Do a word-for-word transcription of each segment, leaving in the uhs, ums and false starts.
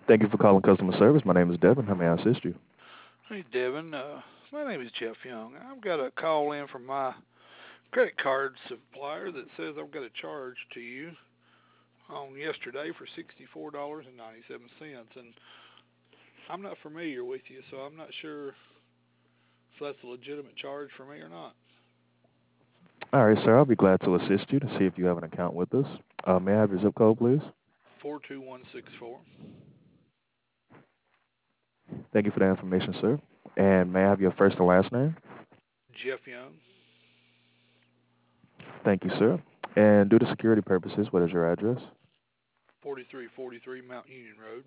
Thank you for calling customer service. My name is Devin. How may I assist you? Hey, Devin. Uh, my name is Jeff Young. I've got a call in from my credit card supplier that says I've got a charge to you on yesterday for sixty-four dollars and ninety-seven cents, and I'm not familiar with you, so I'm not sure if that's a legitimate charge for me or not. All right, sir. I'll be glad to assist you to see if you have an account with us. Uh, may I have your zip code, please? Four two one six four. Thank you for that information, sir. And may I have your first and last name? Jeff Young. Thank you, sir. And due to security purposes, what is your address? forty-three forty-three Mount Union Road.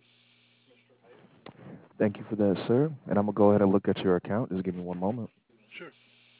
Thank you for that, sir. And I'm going to go ahead and look at your account. Just give me one moment. Sure.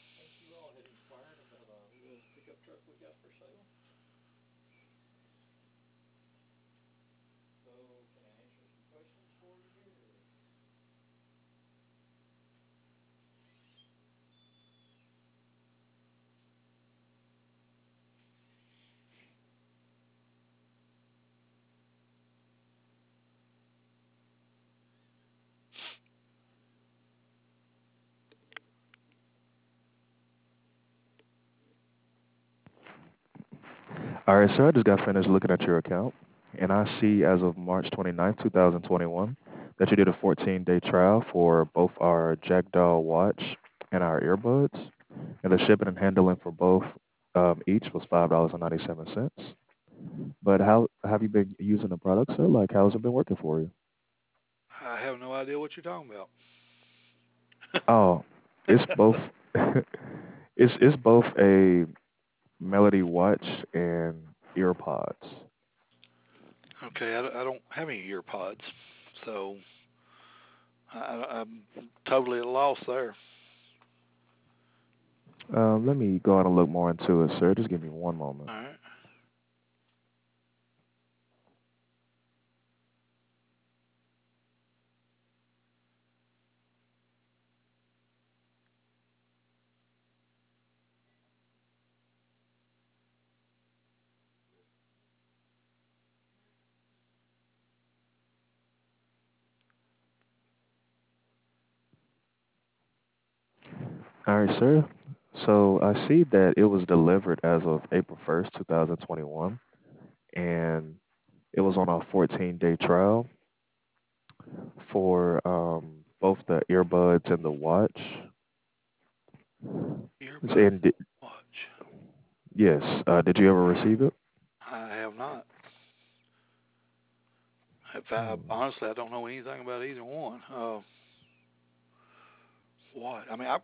All right, sir. I just got finished looking at your account. And I see as of March twenty-ninth, twenty twenty-one, that you did a fourteen-day trial for both our Jackdaw watch and our earbuds. And the shipping and handling for both um, each was five dollars and ninety-seven cents. But how have you been using the product, sir? Like, how's it been working for you? I have no idea what you're talking about. Oh, it's both. it's it's both a Melody watch and earpods. Okay, I, I don't have any ear pods, so I, I'm totally at a loss there. Um, let me go on and look more into it, sir. Just give me one moment. All right. All right, sir. So I see that it was delivered as of April first, twenty twenty-one, and it was on a fourteen-day trial for um, both the earbuds and the watch. Earbud And di- watch. yes, uh, did you ever receive it? I have not. In fact, Hmm. honestly, I don't know anything about either one. Uh, what? I mean, I,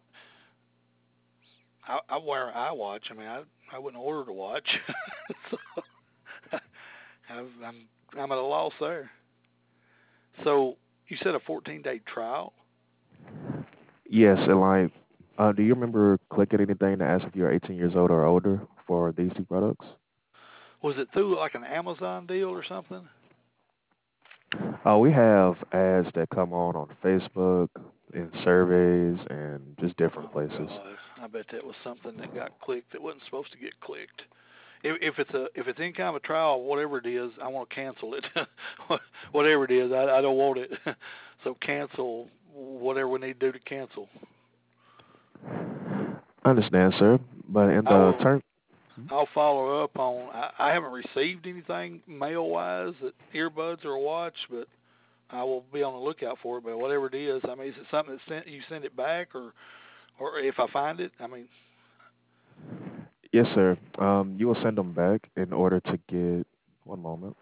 I I wear an iWatch. I mean, I I wouldn't order a watch. So I've, I'm I'm at a loss there. So you said a fourteen day trial. Yes, and like, uh, do you remember clicking anything to ask if you're eighteen years old or older for these two products? Was it through like an Amazon deal or something? Uh, we have ads that come on on Facebook, in surveys, and just different Oh places. God, I bet that was something that got clicked that wasn't supposed to get clicked. If, if it's a if it's any kind of a trial, whatever it is, I want to cancel it. Whatever it is, I, I don't want it. So cancel whatever we need to do to cancel. I understand, sir, but in I the will. term, I'll follow up on. I, I haven't received anything mail wise, that earbuds or a watch, but I will be on the lookout for it. But whatever it is, I mean, is it something that sent you send it back, or or if I find it, I mean, yes, sir. Um, you will send them back in order to get one moment.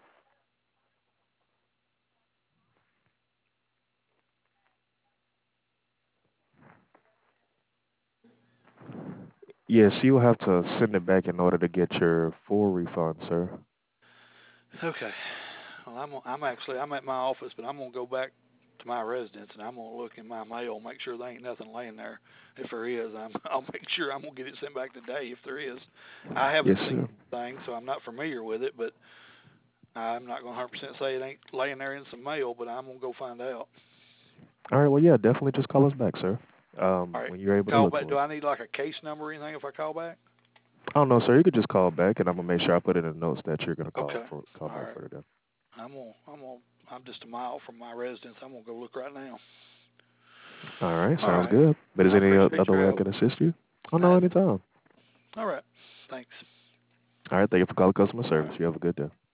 Yes, you will have to send it back in order to get your full refund, sir. okay. Well, I'm I'm actually I'm at my office, but I'm gonna go back to my residence and I'm gonna look in my mail, make sure there ain't nothing laying there. If there is, I'm I'll make sure I'm gonna get it sent back today. If there is, I haven't Yes, seen sir. anything, so I'm not familiar with it, but I'm not gonna one hundred percent say it ain't laying there in some mail, but I'm gonna go find out. All right. Well, yeah, definitely just call us back, sir. Um, All right, when you're able to call look back. for Do it. I need like a case number or anything if I call back? I don't know, sir. You could just call back, and I'm gonna make sure I put it in the notes that you're gonna call Okay. for call All back right. further. I'm gonna I'm gonna I'm just a mile from my residence. I'm gonna go look right now. All right, All sounds right. good. But is I there any o- appreciate other your way I help. can assist you? Oh, no, That, anytime. all right. Thanks. All right, thank you for calling customer All service. right. You have a good day.